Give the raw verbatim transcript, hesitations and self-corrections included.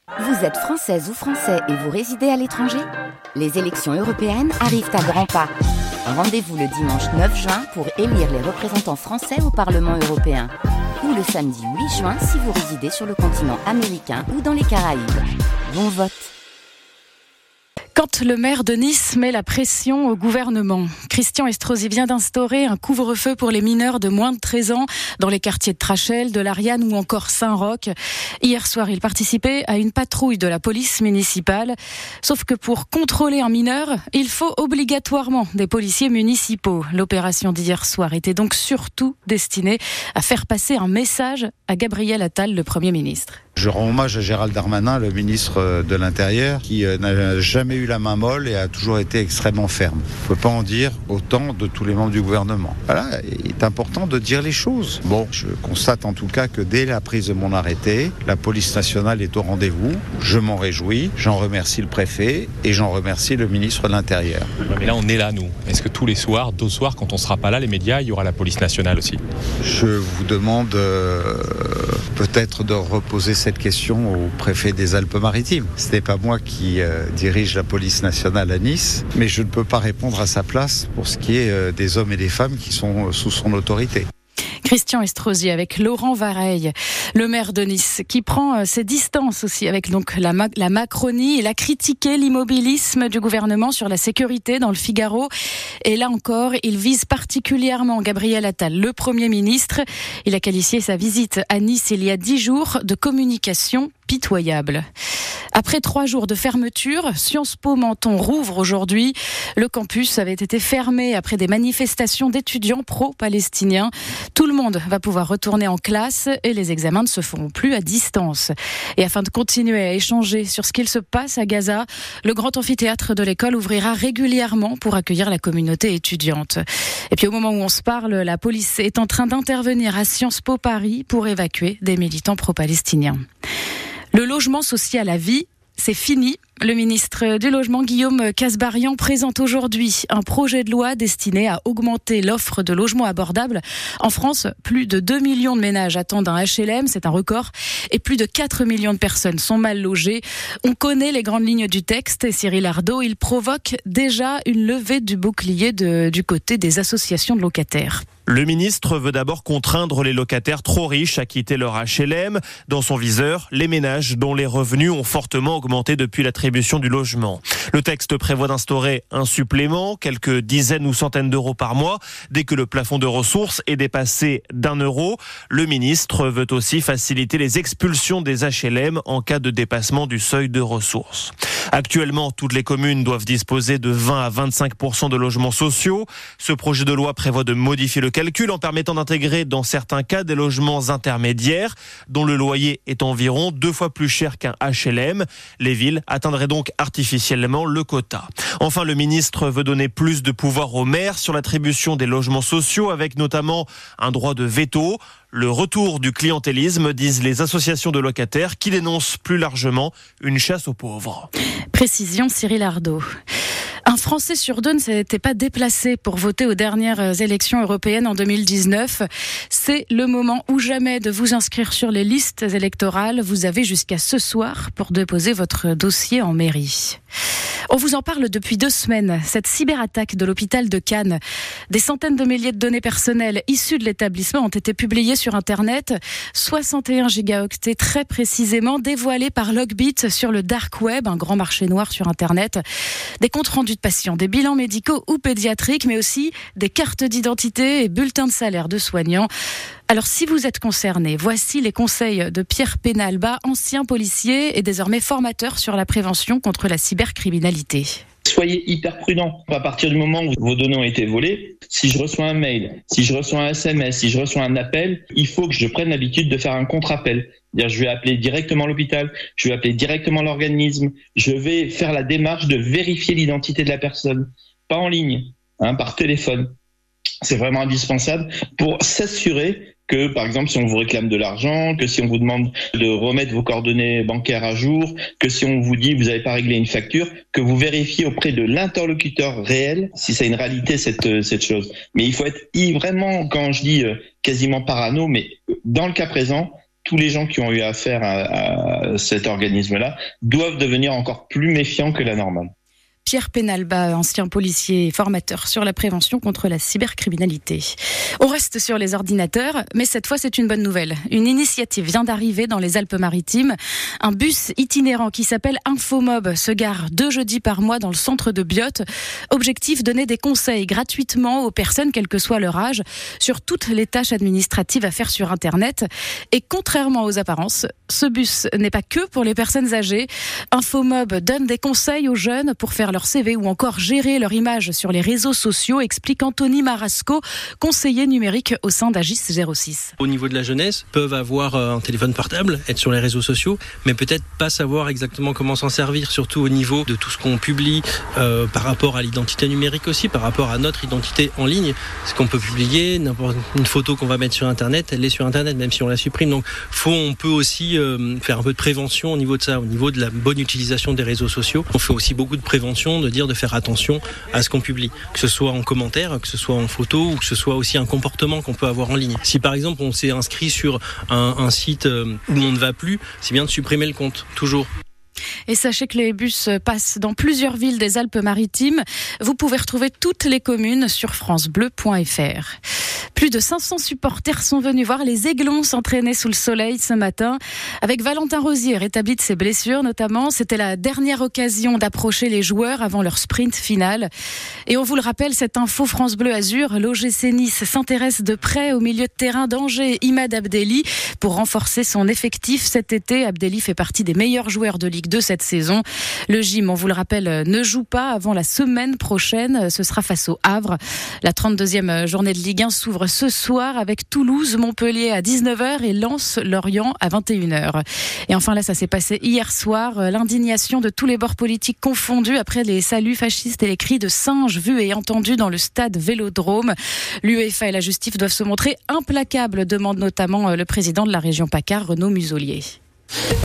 Vous êtes française ou français et vous résidez à l'étranger ? Les élections européennes arrivent à grands pas. Rendez-vous le dimanche neuf juin pour élire les représentants français au Parlement européen. Ou le samedi huit juin si vous résidez sur le continent américain ou dans les Caraïbes. Bon vote! Quand le maire de Nice met la pression au gouvernement, Christian Estrosi vient d'instaurer un couvre-feu pour les mineurs de moins de treize ans dans les quartiers de Trachel, de l'Ariane ou encore Saint-Roch. Hier soir, il participait à une patrouille de la police municipale. Sauf que pour contrôler un mineur, il faut obligatoirement des policiers municipaux. L'opération d'hier soir était donc surtout destinée à faire passer un message à Gabriel Attal, le Premier ministre. Je rends hommage à Gérald Darmanin, le ministre de l'Intérieur, qui n'a jamais eu la main molle et a toujours été extrêmement ferme. On ne peut pas en dire autant de tous les membres du gouvernement. Voilà, il est important de dire les choses. Bon, je constate en tout cas que dès la prise de mon arrêté, la police nationale est au rendez-vous. Je m'en réjouis, j'en remercie le préfet et j'en remercie le ministre de l'Intérieur. Mais là, on est là, nous. Est-ce que tous les soirs, d'autres soirs, quand on ne sera pas là, les médias, il y aura la police nationale aussi ? Je vous demande euh, peut-être de reposer cette question au préfet des Alpes-Maritimes. Ce n'est pas moi qui euh, dirige la police nationale à Nice, mais je ne peux pas répondre à sa place pour ce qui est euh, des hommes et des femmes qui sont euh, sous son autorité. Christian Estrosi avec Laurent Vareille, le maire de Nice, qui prend ses distances aussi avec donc la, Ma- la Macronie. Il a critiqué l'immobilisme du gouvernement sur la sécurité dans le Figaro. Et là encore, il vise particulièrement Gabriel Attal, le Premier ministre. Il a qualifié sa visite à Nice il y a dix jours de communication pitoyable. Après trois jours de fermeture, Sciences Po Menton rouvre aujourd'hui. Le campus avait été fermé après des manifestations d'étudiants pro-palestiniens. Tout le monde va pouvoir retourner en classe et les examens ne se feront plus à distance. Et afin de continuer à échanger sur ce qu'il se passe à Gaza, le grand amphithéâtre de l'école ouvrira régulièrement pour accueillir la communauté étudiante. Et puis au moment où on se parle, la police est en train d'intervenir à Sciences Po Paris pour évacuer des militants pro-palestiniens. Le logement social à vie, c'est fini. Le ministre du Logement, Guillaume Kasbarian, présente aujourd'hui un projet de loi destiné à augmenter l'offre de logements abordables. En France, plus de deux millions de ménages attendent un H L M, c'est un record, et plus de quatre millions de personnes sont mal logées. On connaît les grandes lignes du texte et Cyril Ardo, il provoque déjà une levée du bouclier de, du côté des associations de locataires. Le ministre veut d'abord contraindre les locataires trop riches à quitter leur H L M. Dans son viseur, les ménages dont les revenus ont fortement augmenté depuis l'attribution du logement. Le texte prévoit d'instaurer un supplément, quelques dizaines ou centaines d'euros par mois, dès que le plafond de ressources est dépassé d'un euro. Le ministre veut aussi faciliter les expulsions des H L M en cas de dépassement du seuil de ressources. Actuellement, toutes les communes doivent disposer de vingt à vingt-cinq pour cent de logements sociaux. Ce projet de loi prévoit de modifier le calcul en permettant d'intégrer dans certains cas des logements intermédiaires dont le loyer est environ deux fois plus cher qu'un H L M. Les villes atteindraient donc artificiellement le quota. Enfin, le ministre veut donner plus de pouvoir aux maires sur l'attribution des logements sociaux avec notamment un droit de veto. Le retour du clientélisme, disent les associations de locataires qui dénoncent plus largement une chasse aux pauvres. Précision Cyril Ardo. Un Français sur deux ne s'était pas déplacé pour voter aux dernières élections européennes en deux mille dix-neuf. C'est le moment ou jamais de vous inscrire sur les listes électorales. Vous avez jusqu'à ce soir pour déposer votre dossier en mairie. On vous en parle depuis deux semaines, cette cyberattaque de l'hôpital de Cannes. Des centaines de milliers de données personnelles issues de l'établissement ont été publiées sur Internet. soixante et un gigaoctets très précisément dévoilés par Logbit sur le dark web, un grand marché noir sur Internet. Des comptes rendus de patients, des bilans médicaux ou pédiatriques, mais aussi des cartes d'identité et bulletins de salaire de soignants. Alors si vous êtes concerné, voici les conseils de Pierre Pénalba, ancien policier et désormais formateur sur la prévention contre la cybercriminalité. Soyez hyper prudent. À partir du moment où vos données ont été volées, si je reçois un mail, si je reçois un S M S, si je reçois un appel, il faut que je prenne l'habitude de faire un contre-appel. C'est-à-dire, je vais appeler directement l'hôpital, je vais appeler directement l'organisme, je vais faire la démarche de vérifier l'identité de la personne, pas en ligne, hein, par téléphone. C'est vraiment indispensable pour s'assurer que, par exemple, si on vous réclame de l'argent, que si on vous demande de remettre vos coordonnées bancaires à jour, que si on vous dit que vous n'avez pas réglé une facture, que vous vérifiez auprès de l'interlocuteur réel si c'est une réalité cette cette chose. Mais il faut être vraiment, quand je dis quasiment parano, mais dans le cas présent, tous les gens qui ont eu affaire à, à cet organisme-là doivent devenir encore plus méfiants que la normale. Pierre Penalba, ancien policier et formateur sur la prévention contre la cybercriminalité. On reste sur les ordinateurs, mais cette fois c'est une bonne nouvelle. Une initiative vient d'arriver dans les Alpes-Maritimes. Un bus itinérant qui s'appelle Infomob se gare deux jeudis par mois dans le centre de Biot. Objectif, donner des conseils gratuitement aux personnes, quel que soit leur âge, sur toutes les tâches administratives à faire sur Internet. Et contrairement aux apparences, ce bus n'est pas que pour les personnes âgées. Infomob donne des conseils aux jeunes pour faire leur C V ou encore gérer leur image sur les réseaux sociaux, explique Anthony Marasco, conseiller numérique au sein d'Agis zéro six. Au niveau de la jeunesse, peuvent avoir un téléphone portable, être sur les réseaux sociaux, mais peut-être pas savoir exactement comment s'en servir, surtout au niveau de tout ce qu'on publie euh, par rapport à l'identité numérique aussi, par rapport à notre identité en ligne. Ce qu'on peut publier, n'importe une photo qu'on va mettre sur Internet, elle est sur Internet, même si on la supprime. Donc, faut, on peut aussi euh, faire un peu de prévention au niveau de ça, au niveau de la bonne utilisation des réseaux sociaux. On fait aussi beaucoup de prévention, de dire de faire attention à ce qu'on publie, que ce soit en commentaire, que ce soit en photo ou que ce soit aussi un comportement qu'on peut avoir en ligne. Si par exemple on s'est inscrit sur un, un site où on ne va plus, c'est bien de supprimer le compte, toujours. Et sachez que les bus passent dans plusieurs villes des Alpes-Maritimes. Vous pouvez retrouver toutes les communes sur francebleu point f r. Plus de cinq cents supporters sont venus voir les Aiglons s'entraîner sous le soleil ce matin. Avec Valentin Rosier, rétabli de ses blessures notamment, c'était la dernière occasion d'approcher les joueurs avant leur sprint final. Et on vous le rappelle, cette info France Bleu Azur, l'O G C Nice s'intéresse de près au milieu de terrain d'Angers, Imad Abdelli, pour renforcer son effectif cet été. Abdelli fait partie des meilleurs joueurs de Ligue deux cette saison. Le gym, on vous le rappelle, ne joue pas avant la semaine prochaine. Ce sera face au Havre. La trente-deuxième journée de Ligue un s'ouvre ce soir avec Toulouse, Montpellier à dix-neuf heures et Lens, Lorient à vingt et une heures. Et enfin là, ça s'est passé hier soir. L'indignation de tous les bords politiques confondus après les saluts fascistes et les cris de singes vus et entendus dans le stade Vélodrome. L'UEFA et la justice doivent se montrer implacables, demande notamment le président de la région PACA, Renaud Muselier.